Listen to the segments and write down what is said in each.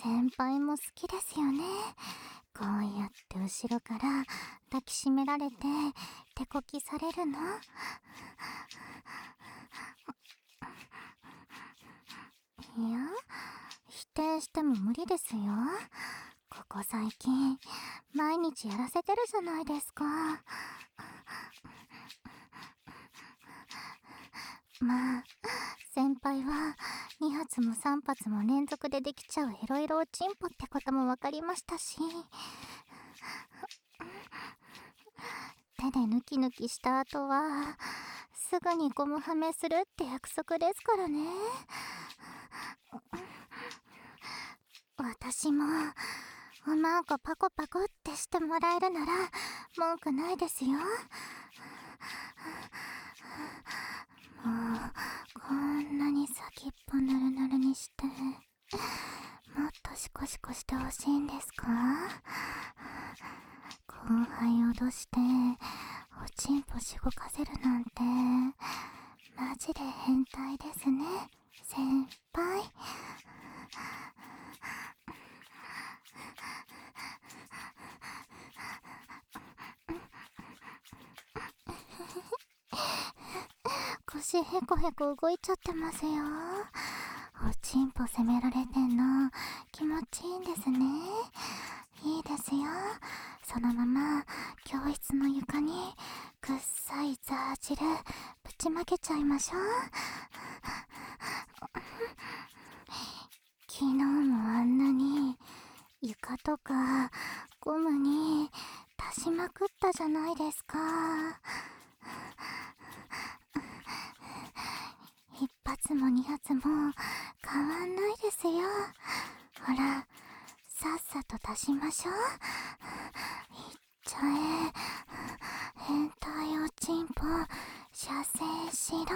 先輩も好きですよね。こうやって後ろから抱きしめられて手こきされるの。いや、否定しても無理ですよ。ここ最近毎日やらせてるじゃないですか。まあ、先輩は2発も3発も連続でできちゃうヘロヘロおちんぽってことも分かりましたし、手でヌキヌキした後はすぐにゴムはめするって約束ですからね。私もおまんこパコパコってしてもらえるなら文句ないですよ。もうこんなに先っぽぬるぬるにしてもっとシコシコしてほしいんですか？後輩脅しておちんぽしごかせるなんてマジで変態ですね、先輩。腰ヘコヘコ動いちゃってますよ。おちんぽ責められてんの気持ちいいんですね。いいですよ。そのまま教室の床にくっさいザージルぶちまけちゃいましょう。昨日もあんなに床とかゴムに足しまくったじゃないですか。一発も二発も変わんないですよ。ほら、さっさと足しましょう。いっちゃえ。変態おちんぽ射精しろ。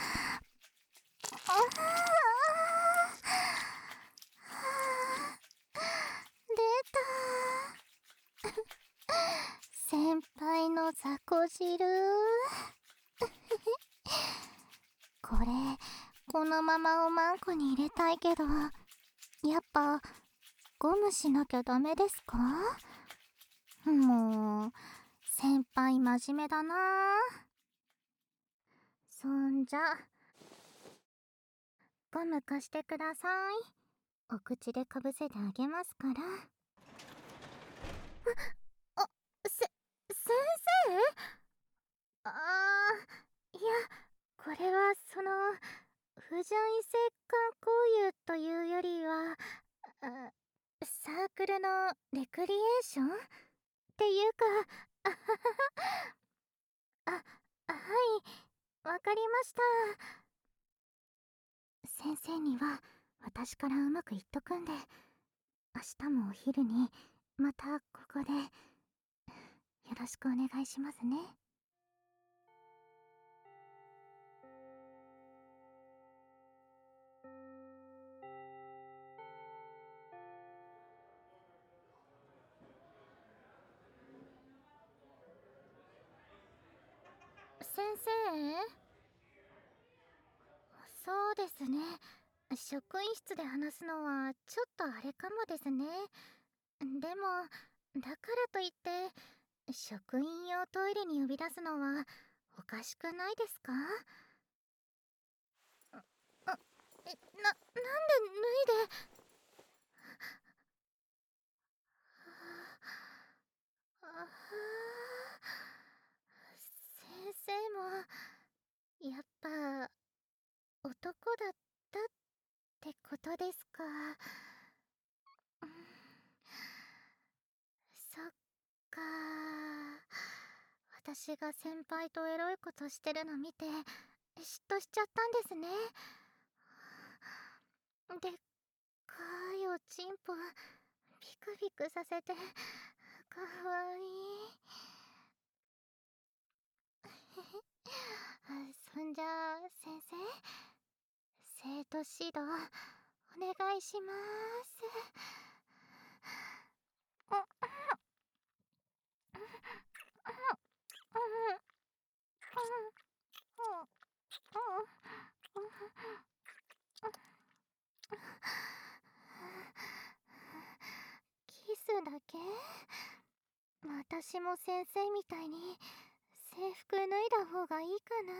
出た。先輩の雑魚汁。これこのままおまんこに入れたいけど、やっぱゴムしなきゃダメですか？もう先輩真面目だな。そんじゃゴム貸してください。お口でかぶせてあげますから。あ、先生？あいや、これは不純異性間交友というよりは、サークルのレクリエーションっていうか、あははは。はい、わかりました。先生には私からうまく言っとくんで、明日もお昼にまたここでよろしくお願いしますね。先生？そうですね。職員室で話すのはちょっとあれかもですね。でも、だからといって、職員用トイレに呼び出すのはおかしくないですか？なんで脱いで。あ先生も、やっぱ、男だったってことですか。うん、そっか。私が先輩とエロいことしてるの見て、嫉妬しちゃったんですね。でっかいおちんぽ、ビクビクさせて、かわいい。そんじゃあ、先生、生徒指導、お願いします。 だけ？私も先生みたいに制服脱いだ方がいいかな。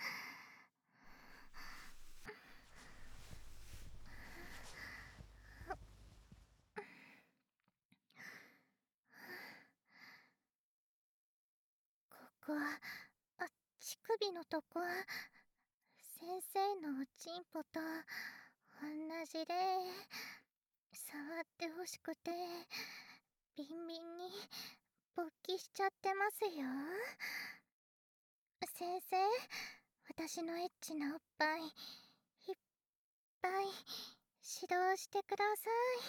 ここ、乳首のとこ、先生のおちんぽと同じで、触ってほしくてビンビンに勃起しちゃってますよ。先生、私のエッチなおっぱいいっぱい指導してくださ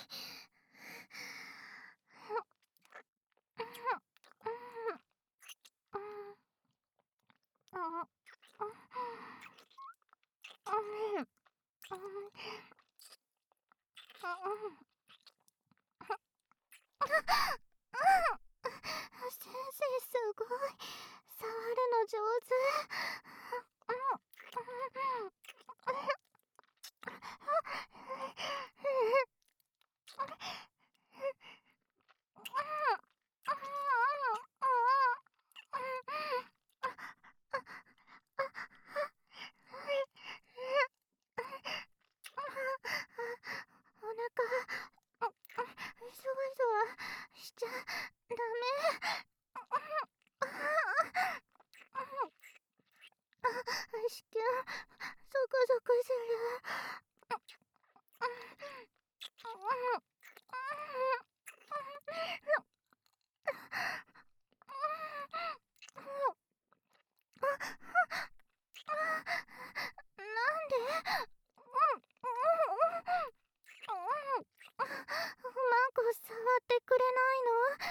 い。先生すごい、触るの上手。お腹そわそわしちゃダメ。子宮ゾクゾクする。なんで？マコ触ってくれない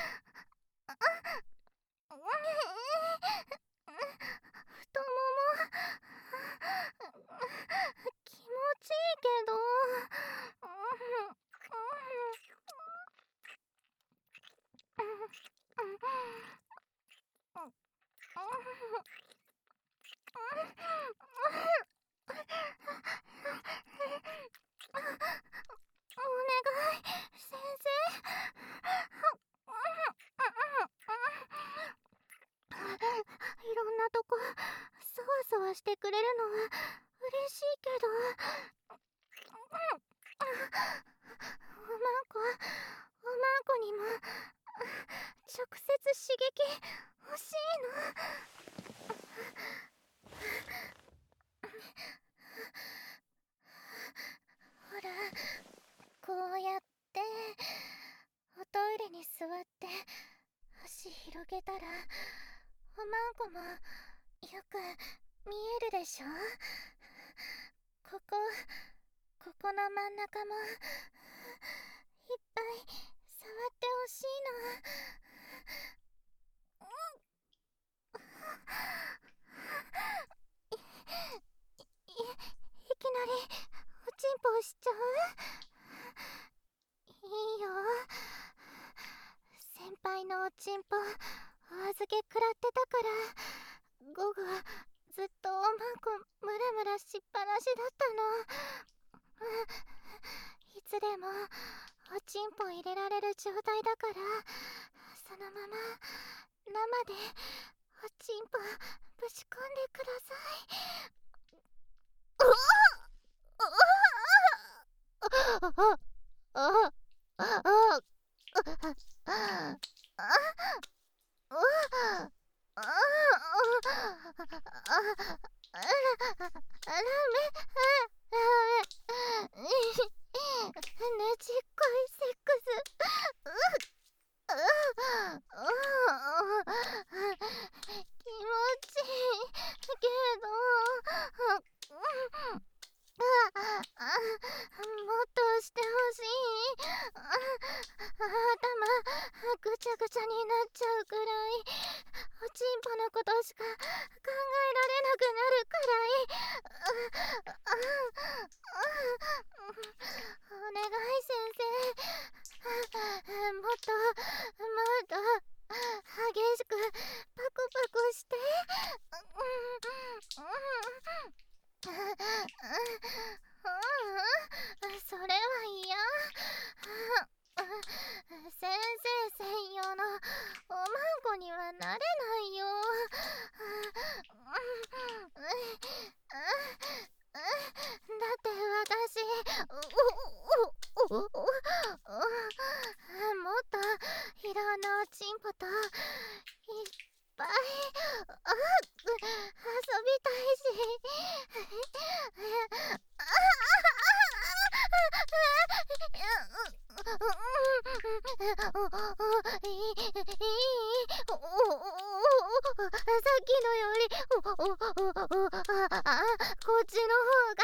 の？太もも気持ちいいけど。お願い、先生。いろんなとこそわそわしてくれるのは嬉しいけど、おまんこにも直接刺激欲しいの。ほら、こうやっておトイレに座って足広げたらおまんこもよく見えるでしょ。ここの真ん中もいっぱい触ってほしいの。いきなりおちんぽしちゃう？いいよ。先輩のおちんぽお預け食らってたから、午後ずっとおまんこムラムラしっぱなしだったの。いつでもおちんぽ入れられる状態だから、そのまま生でおちんぽぶち込んでください。ねちっこいセックス。気持ちいいけど、もっとしてほしい。頭ぐちゃぐちゃになっちゃうくらい、おちんぽのことしか考えられなくなるくらい。お願い先生、もっと激しくパクパクして。それは嫌。先生、 のチンポといっぱい遊びたいしさっきのよりこっちの方が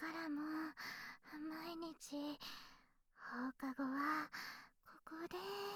放課後はここで